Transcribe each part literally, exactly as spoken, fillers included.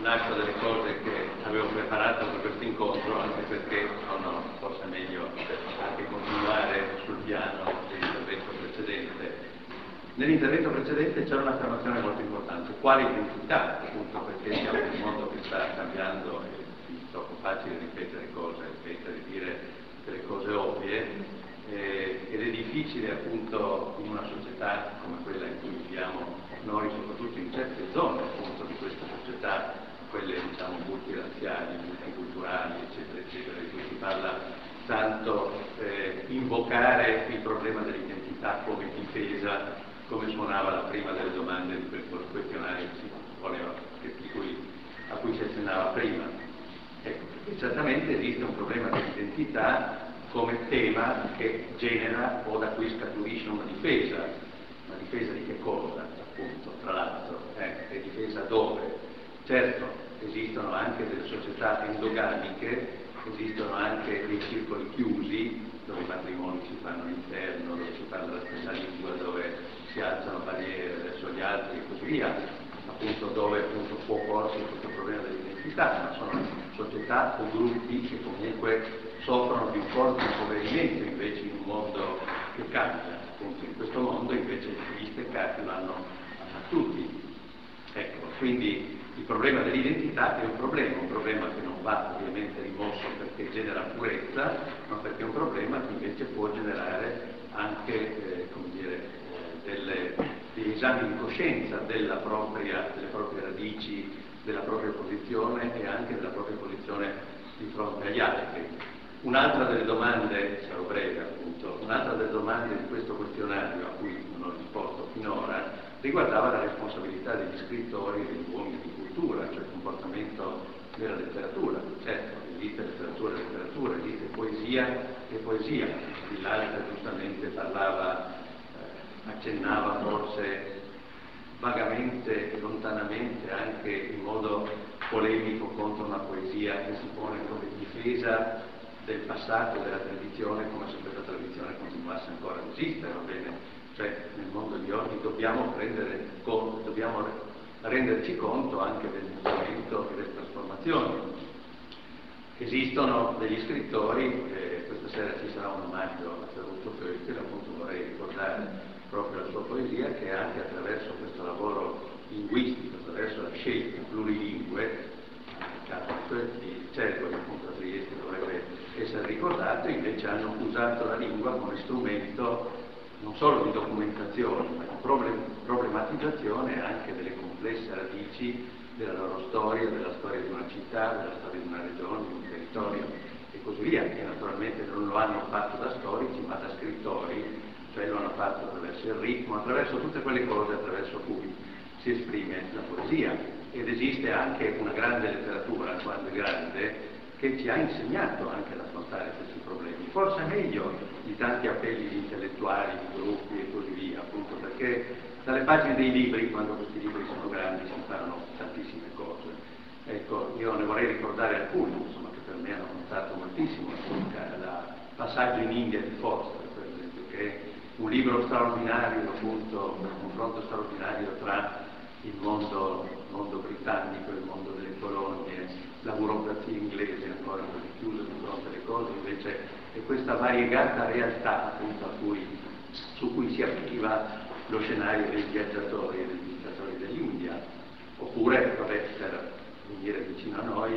lascio delle cose che avevo preparato per questo incontro, anche perché sono forse meglio anche continuare sul piano dell'intervento precedente. Nell'intervento precedente c'era un'affermazione molto importante: quale identità? Appunto perché siamo in un mondo che sta cambiando e è troppo facile ripetere cose, ripetere, dire delle cose ovvie, eh, ed è difficile appunto in una società come quella in cui viviamo noi, soprattutto in certe zone appunto di questa società, quelle diciamo multirazziali, multiculturali, eccetera, eccetera, di cui si parla tanto, eh, invocare il problema dell'identità come difesa, come suonava la prima delle domande di quel questionario che si voleva, che, di cui, a cui si accennava prima. Ecco, e certamente esiste un problema dell'identità come tema che genera o da cui scaturisce una difesa. Una difesa di che cosa, appunto, tra l'altro? Eh, e difesa dove? Certo, esistono anche delle società endogamiche, esistono anche dei circoli chiusi, dove i matrimoni si fanno all'interno, dove si parla la stessa lingua, dove si alzano barriere verso gli altri e così via, appunto dove appunto può porsi questo problema dell'identità, ma sono società o gruppi che comunque soffrono di un forte impoverimento invece in un mondo che cambia. Appunto in questo mondo invece gli steccati vanno a tutti. Ecco, quindi il problema dell'identità è un problema, un problema che non va ovviamente rimosso perché genera purezza, ma perché è un problema che invece può generare anche, eh, come dire, eh, delle, degli esami di coscienza della propria, delle proprie radici, della propria posizione e anche della propria posizione di fronte agli altri. Un'altra delle domande, sarò breve appunto, un'altra delle domande di questo questionario a cui non ho risposto finora riguardava la responsabilità degli scrittori e degli uomini di cultura, cioè il comportamento della letteratura. Certo, esiste letteratura e letteratura, esiste poesia e poesia. L'altra giustamente parlava, eh, accennava forse vagamente e lontanamente, anche in modo polemico, contro una poesia che si pone come difesa del passato, della tradizione, come se questa tradizione continuasse ancora ad esistere, va bene? Cioè nel mondo di oggi dobbiamo, prendere conto, dobbiamo renderci conto anche del mutamento e delle trasformazioni. Esistono degli scrittori, eh, questa sera ci sarà un omaggio a Ferruccio Goethe, appunto vorrei ricordare proprio la sua poesia, che anche attraverso questo lavoro linguistico, attraverso la scelta plurilingue, di Cervo, che appunto a Trieste dovrebbe essere ricordato, invece hanno usato la lingua come strumento non solo di documentazione, ma di problem problematizzazione anche delle complesse radici della loro storia, della storia di una città, della storia di una regione, di un territorio e così via, che naturalmente non lo hanno fatto da storici ma da scrittori, cioè lo hanno fatto attraverso il ritmo, attraverso tutte quelle cose attraverso cui si esprime la poesia. Ed esiste anche una grande letteratura, quando è grande, che ci ha insegnato anche ad affrontare questi problemi, forse meglio di tanti appelli di intellettuali, di gruppi e così via, appunto perché dalle pagine dei libri, quando questi libri sono grandi, si imparano tantissime cose. Ecco, io ne vorrei ricordare alcuni, insomma, che per me hanno contato moltissimo, la Passaggio in India di Foster, per esempio, che è un libro straordinario, appunto, un confronto straordinario tra il mondo, il mondo britannico, il mondo delle colonie, la burocrazia inglese ancora così chiusa di fronte alle cose, invece è questa variegata realtà appunto a cui, su cui si attiva lo scenario dei viaggiatori e dei visitatori dell'India. Oppure, vabbè, per venire vicino a noi,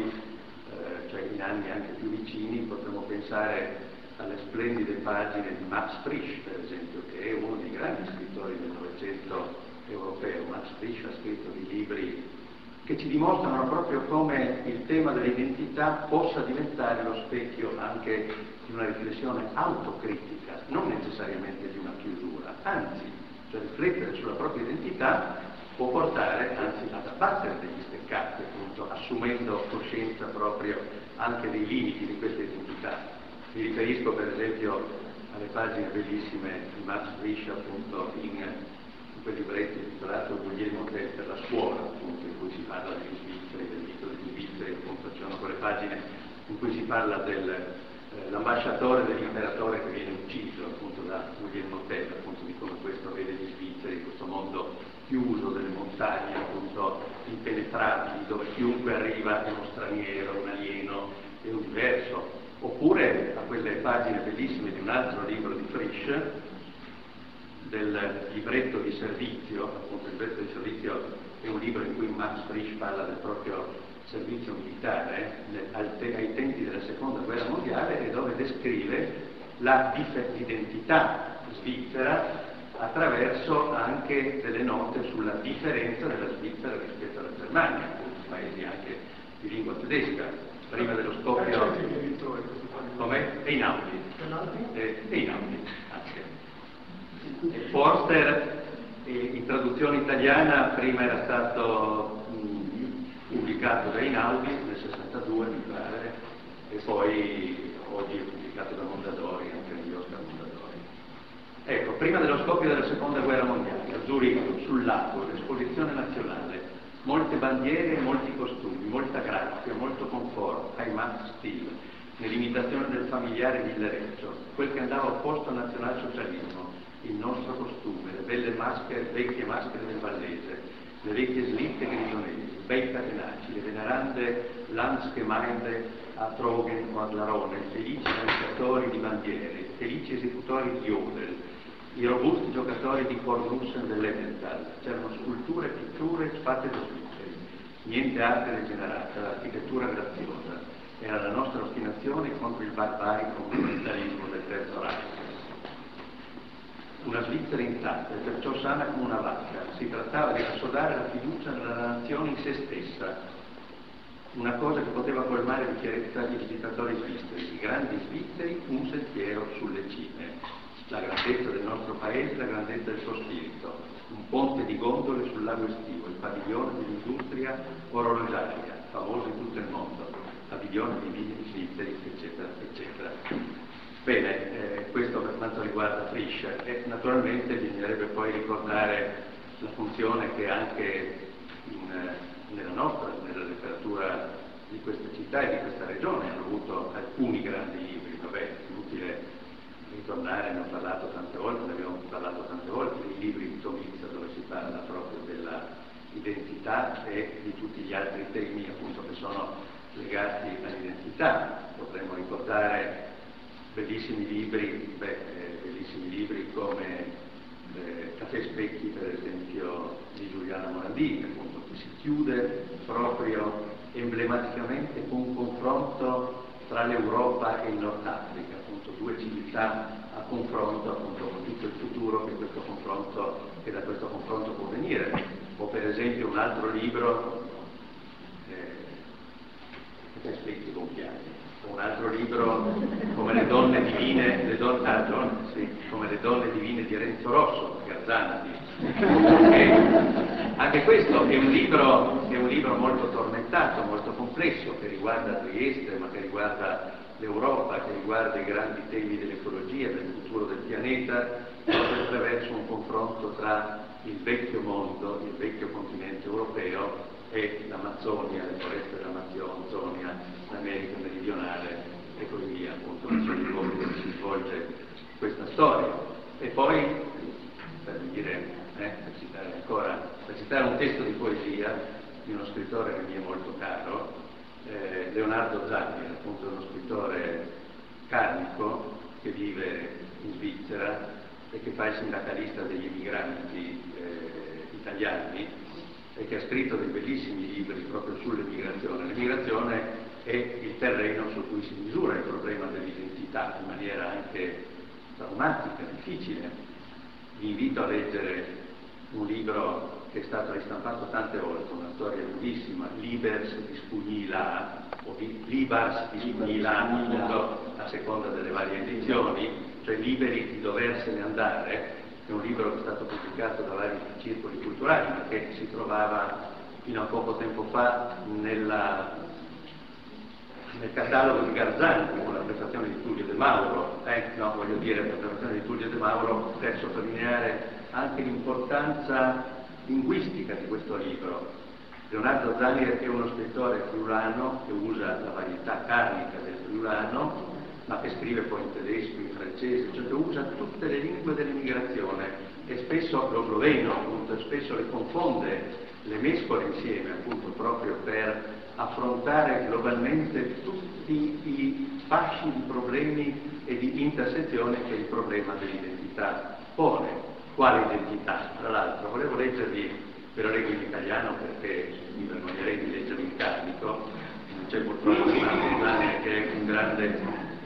eh, cioè in anni anche più vicini, potremmo pensare alle splendide pagine di Max Frisch, per esempio, che è uno dei grandi scrittori del Novecento europeo. Max Frisch ha scritto dei libri che ci dimostrano proprio come il tema dell'identità possa diventare lo specchio anche di una riflessione autocritica, non necessariamente di una chiusura, anzi, cioè riflettere sulla propria identità può portare anzi ad abbattere degli steccati, appunto, assumendo coscienza proprio anche dei limiti di questa identità. Mi riferisco per esempio alle pagine bellissime di Max Frisch, appunto, in quel libretto intitolato Guglielmo Tell per la scuola, appunto, in cui si parla degli svizzeri, del mito degli svizzeri, appunto, ci sono quelle pagine in cui si parla dell'ambasciatore eh, dell'imperatore che viene ucciso, appunto, da Guglielmo Tell, appunto, di come questo vede gli svizzeri, questo mondo chiuso, delle montagne appunto impenetrabili, dove chiunque arriva è uno straniero, un alieno, è un diverso, oppure a quelle pagine bellissime di un altro libro di Frisch, del libretto di servizio. Appunto il libretto di servizio è un libro in cui Max Frisch parla del proprio servizio militare eh, ai tempi della seconda guerra mondiale, e dove descrive la l'identità svizzera attraverso anche delle note sulla differenza della Svizzera rispetto alla Germania, paesi anche di lingua tedesca. Prima dello scoppio come? Einaudi eh, Einaudi anche. E Forster eh, in traduzione italiana prima era stato mh, pubblicato da Einaudi nel sessantadue mi pare, e poi oggi è pubblicato da Mondadori, anche negli Oscar Mondadori. Ecco, prima dello scoppio della seconda guerra mondiale, a Zurigo, sul lago, l'esposizione nazionale, molte bandiere e molti costumi, molta grazia, molto conforto, Heimat Stil, nell'imitazione del familiare villereccio, quel che andava opposto al nazionalsocialismo, il nostro costume, le belle maschere, vecchie maschere del Vallese, le vecchie slitte grigionesi, bei catenacci, le venerande Landsgemeinde a Trogen o a Glarone, felici lanciatori di bandiere, felici esecutori di Jodel, i robusti giocatori di Cornussen dell'Emmental. C'erano sculture, pitture, spade da svizzeri, niente arte degenerata, l'architettura graziosa. Era la nostra ostinazione contro il barbarico monumentalismo del Terzo Reich. Una Svizzera intatta e perciò sana come una vacca. Si trattava di assodare la fiducia nella nazione in se stessa, una cosa che poteva colmare di chiarezza i visitatori svizzeri, i grandi svizzeri, un sentiero sulle cime. La grandezza del nostro paese, la grandezza del suo spirito, un ponte di gondole sul lago estivo, il padiglione dell'industria orologiaria, famoso in tutto il mondo, padiglione di vini svizzeri, eccetera, eccetera. Bene, eh, questo per quanto riguarda Frisch, e naturalmente bisognerebbe poi ricordare la funzione che anche in, nella nostra, nella letteratura di questa città e di questa regione hanno avuto alcuni grandi libri. Vabbè, è inutile ritornare, ne ho parlato tante volte, ne abbiamo parlato tante volte, dei libri di Tomizza, dove si parla proprio della identità e di tutti gli altri temi appunto che sono legati all'identità. Potremmo ricordare bellissimi libri, beh, eh, bellissimi libri come eh, Caffè Specchi, per esempio, di Giuliano Morandini, appunto, che si chiude proprio emblematicamente con un confronto tra l'Europa e il Nord Africa, appunto due civiltà a confronto, appunto con tutto il futuro che, questo confronto, che da questo confronto può venire. O per esempio un altro libro, eh, Specchi con Piani, un altro libro come Le donne divine, le donne, ah, donne, sì, come le donne divine di Renzo Rosso, Garzanti. Anche questo è un libro, è un libro molto tormentato, molto complesso, che riguarda Trieste, ma che riguarda l'Europa, che riguarda i grandi temi dell'ecologia, del futuro del pianeta, proprio attraverso un confronto tra il vecchio mondo, il vecchio continente europeo e l'Amazzonia, le foreste dell'Amazzonia, l'America meridionale e così via, appunto, dove si svolge questa storia. E poi, per dire, eh, per citare ancora, per citare un testo di poesia di uno scrittore che mi è molto caro, eh, Leonardo Zanni, appunto uno scrittore carnico che vive in Svizzera e che fa il sindacalista degli immigranti eh, italiani, e che ha scritto dei bellissimi libri proprio sull'emigrazione. L'emigrazione è il terreno su cui si misura il problema dell'identità in maniera anche traumatica, difficile. Vi invito a leggere un libro che è stato ristampato tante volte, una storia lunghissima, Libers di Spugnila, o Libars di Spugnila, appunto, a seconda delle varie edizioni, cioè liberi di doversene andare. È un libro che è stato pubblicato da vari circoli culturali, ma che si trovava fino a poco tempo fa nella, nel catalogo di Garzanti, con la prefazione di Tullio De Mauro. Eh, no, voglio dire, la prefazione di Tullio De Mauro per sottolineare anche l'importanza linguistica di questo libro. Leonardo Zanni è uno scrittore friulano che usa la varietà carnica del friulano ma che scrive poi in tedesco, in francese, cioè che usa tutte le lingue dell'immigrazione e spesso lo sloveno, appunto, spesso le confonde, le mescola insieme, appunto, proprio per affrontare globalmente tutti i fasci di problemi e di intersezione che il problema dell'identità pone. Quale identità? Tra l'altro, volevo leggervi, ve lo leggo in italiano perché mi vergognerei di leggervi in carnico, non c'è purtroppo una che è un grande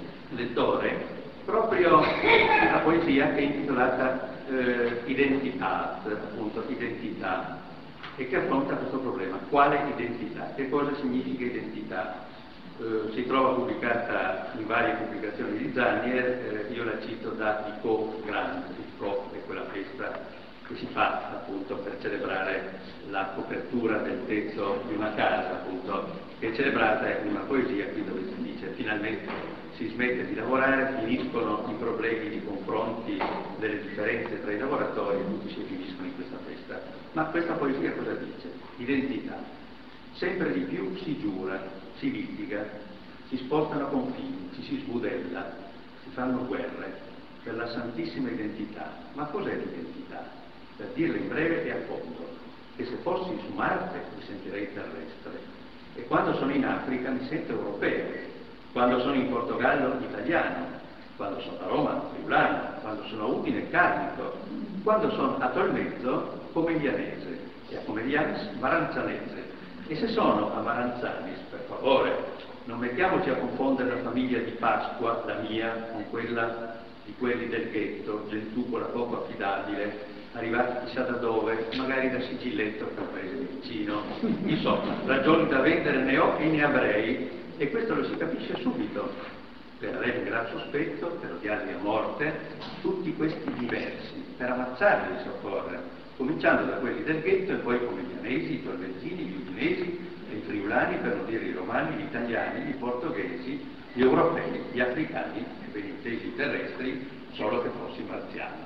lettore, proprio una poesia che è intitolata eh, Identità, appunto, identità, e che affronta questo problema. Quale identità? Che cosa significa identità? Eh, si trova pubblicata in varie pubblicazioni di Zanier, eh, io la cito da Ico Grande. Ico è quella festa che si fa appunto per celebrare la copertura del tetto di una casa, appunto, che è celebrata in una poesia qui dove si dice finalmente si smette di lavorare, finiscono i problemi di confronti delle differenze tra i lavoratori e tutti si riuniscono in questa festa. Ma questa poesia cosa dice? Identità. Sempre di più si giura, si litiga, si spostano confini, ci si sbudella, si fanno guerre per la santissima identità. Ma cos'è l'identità? Per dirla in breve e a fondo, che se fossi su Marte mi sentirei terrestre e quando sono in Africa mi sento europeo, quando sono in Portogallo italiano, quando sono a Roma friulano, quando sono a Udine carnico, quando sono a Tolmezzo comiglianese e a Comiglianis maranzanese. E se sono a Maranzanis, per favore, non mettiamoci a confondere la famiglia di Pasqua, la mia, con quella di quelli del ghetto, gentucola poco affidabile, arrivati chissà da dove, magari da Sigilletto, che è un paese vicino. Insomma, ragioni da vendere ne ho e ne avrei, e questo lo si capisce subito. Per avere un gran sospetto, per odiarli a morte, tutti questi diversi, per ammazzarli si occorre, cominciando da quelli del ghetto e poi come gli anesi, i tolmenzini, gli udinesi, i friulani, per non dire i romani, gli italiani, i portoghesi, gli europei, gli africani, e ben intesi i terrestri, solo che fossi marziano.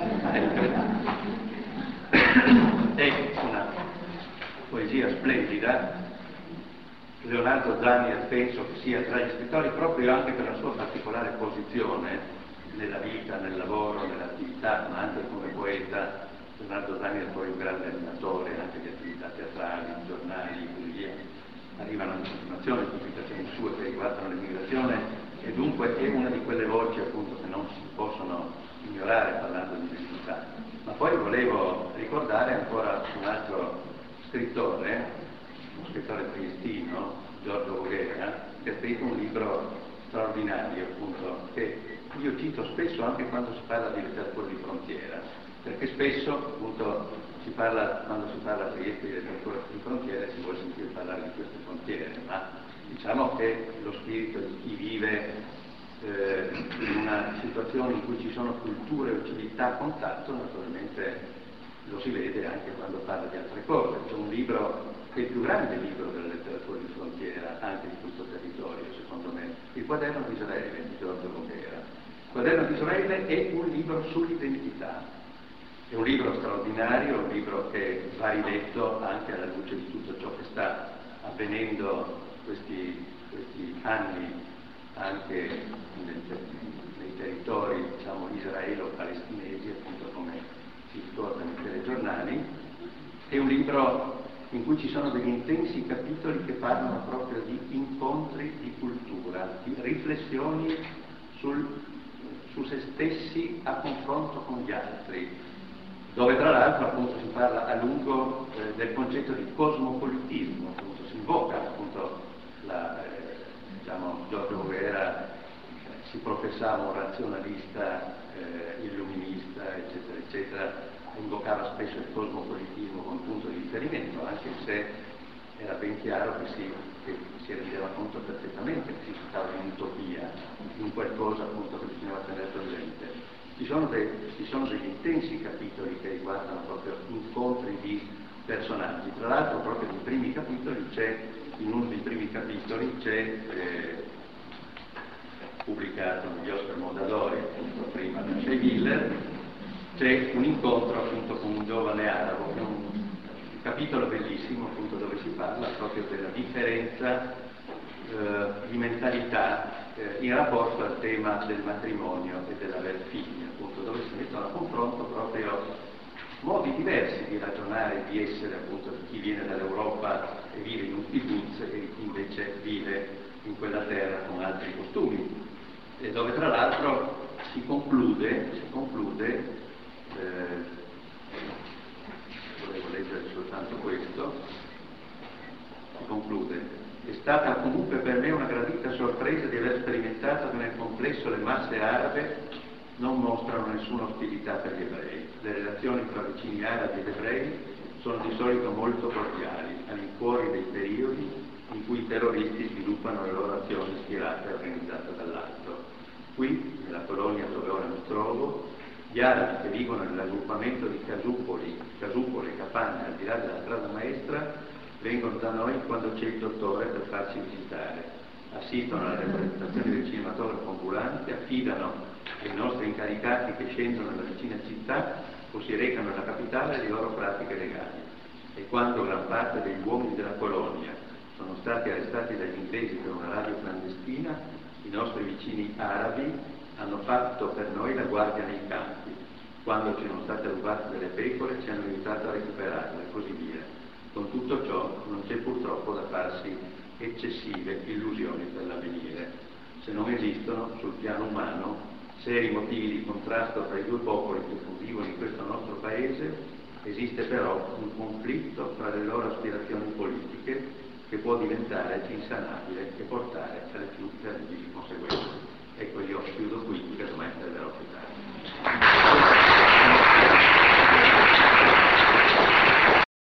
È una poesia splendida. Leonardo Zanier penso che sia tra gli scrittori, proprio anche per la sua particolare posizione nella vita, nel lavoro, nell'attività, ma anche come poeta. Leonardo Zanier poi un grande animatore anche di attività teatrali, giornali, così via. Arrivano in continuazione pubblicazioni sue che riguardano l'immigrazione e dunque è una di quelle voci appunto che non si possono ignorare parlando di identità. Ma poi volevo ricordare ancora un altro scrittore, un scrittore triestino, Giorgio Voghera, che ha scritto un libro straordinario appunto, che io cito spesso anche quando si parla di letteratura di frontiera, perché spesso appunto si parla, quando si parla a Trieste di letteratura di frontiera si vuole sentire parlare di queste frontiere, ma diciamo che lo spirito di chi vive eh, in una situazione in cui ci sono culture o civiltà a contatto, naturalmente lo si vede anche quando parla di altre cose. C'è un libro che è il più grande libro della letteratura di frontiera anche di questo territorio, secondo me, il Quaderno di Israele di Giorgio Voghera. Il Quaderno di Israele è un libro sull'identità, è un libro straordinario, un libro che va riletto anche alla luce di tutto ciò che sta avvenendo questi, questi anni anche nei, nei territori, diciamo, israelo-palestinesi, appunto come si ricorda nei telegiornali. È un libro in cui ci sono degli intensi capitoli che parlano proprio di incontri di cultura, di riflessioni sul, su se stessi a confronto con gli altri, dove tra l'altro appunto si parla a lungo eh, del concetto di cosmopolitismo, appunto si invoca appunto la, eh, diciamo, Giorgio Voghera eh, si professava un razionalista eh, illuminista, eccetera, eccetera, invocava spesso il cosmopolitismo come punto di riferimento, anche se era ben chiaro che si, che si rendeva conto perfettamente che si trattava di un'utopia, di un qualcosa appunto che bisognava tenere presente. Ci sono, dei, ci sono degli intensi capitoli che riguardano proprio incontri di personaggi. Tra l'altro proprio nei primi capitoli c'è, in uno dei primi capitoli c'è eh, pubblicato negli Oscar Mondadori, appunto prima da Shea Miller, c'è un incontro appunto con un giovane arabo, che è un, un capitolo bellissimo appunto dove si parla proprio della differenza eh, di mentalità eh, in rapporto al tema del matrimonio e dell'aver figli, appunto, dove si mettono a confronto proprio modi diversi di ragionare e di essere, appunto, di chi viene dall'Europa e vive in un kibbutz e chi invece vive in quella terra con altri costumi, e dove tra l'altro si conclude, si conclude eh, volevo leggere soltanto questo, si conclude: è stata comunque per me una gradita sorpresa di aver sperimentato che nel complesso le masse arabe non mostrano nessuna ostilità per gli ebrei. Le relazioni tra vicini arabi ed ebrei sono di solito molto cordiali, all'infuori dei periodi in cui i terroristi sviluppano le loro azioni schierate e organizzate dall'altro. Qui, nella colonia dove ora mi trovo, gli arabi che vivono nell'aggruppamento di casupoli, casupole, capanne al di là della strada maestra, vengono da noi quando c'è il dottore per farci visitare, assistono alle rappresentazioni del cinematografo ambulante, affidano ai nostri incaricati che scendono nella vicina città o si recano nella capitale le loro pratiche legali. E quando gran parte degli uomini della colonia sono stati arrestati dagli inglesi per una radio clandestina, i nostri vicini arabi hanno fatto per noi la guardia nei campi. Quando ci sono state rubate delle pecore ci hanno aiutato a recuperarle e così via. Con tutto ciò non c'è purtroppo da farsi eccessive illusioni per l'avvenire. Se non esistono sul piano umano seri motivi di contrasto tra i due popoli che convivono in questo nostro paese, esiste però un conflitto tra le loro aspirazioni politiche che può diventare insanabile e portare alle più